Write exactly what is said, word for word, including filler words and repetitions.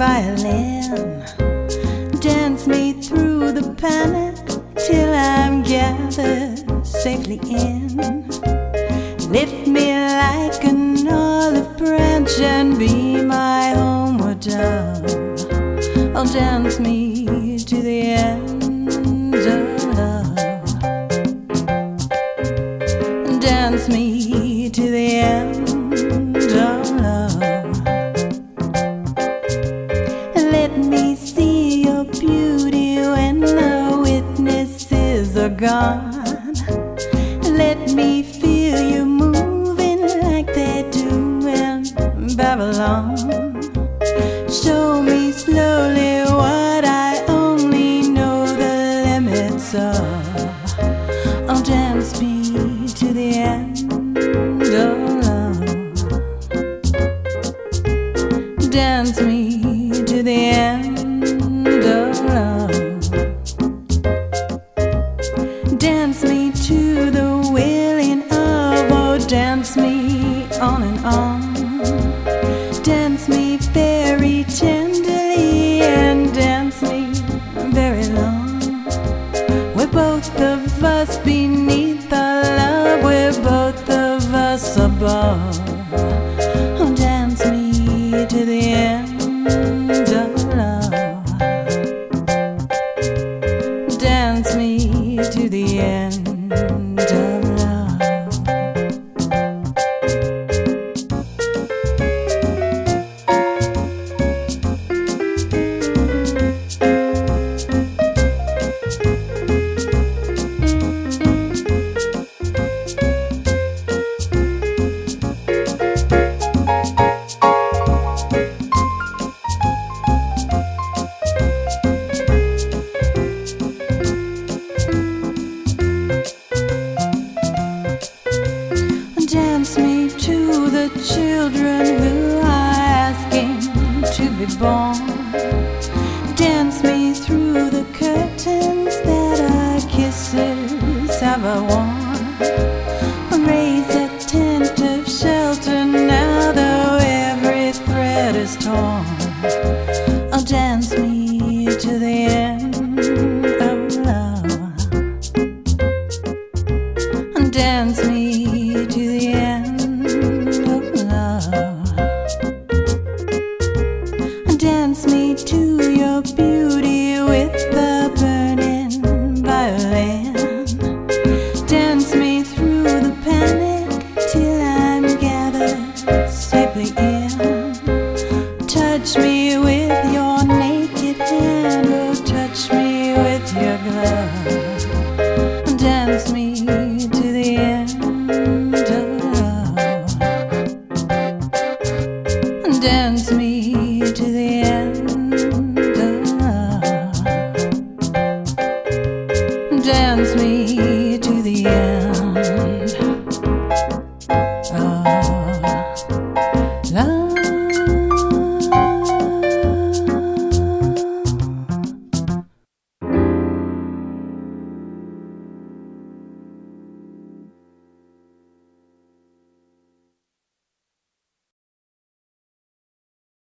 violin. Dance me through the panic till I'm gathered safely in. Lift me like an olive branch and be my homeward dove. Oh, dance me to the end of love. Dance me to the end of love. Let me see your beauty when the witnesses are gone. Let me feel you moving like they do in Babylon. Show me slowly what I only know the limits of. Oh, dance me to the end of love. Dance me to the end of love. Dance me to the willing of, oh, dance me on and on. Dance me very tenderly and dance me very long. We're both of us beneath the love, we're both of us above. Oh, dance me to the end of love. Dance me to the end of love. Dance me to the children who are asking to be born. Dance me through the curtains that our kisses have worn. Raise a tent of shelter now, though every thread is torn. Oh, dance me to the end of love. Dance me to the end of love. Dance me to your beauty with the burning violin. Dance me through the panic till I'm gathered safely in. Touch me with your naked hand, oh, touch me with your glove. Dance me to the end of love. Dance me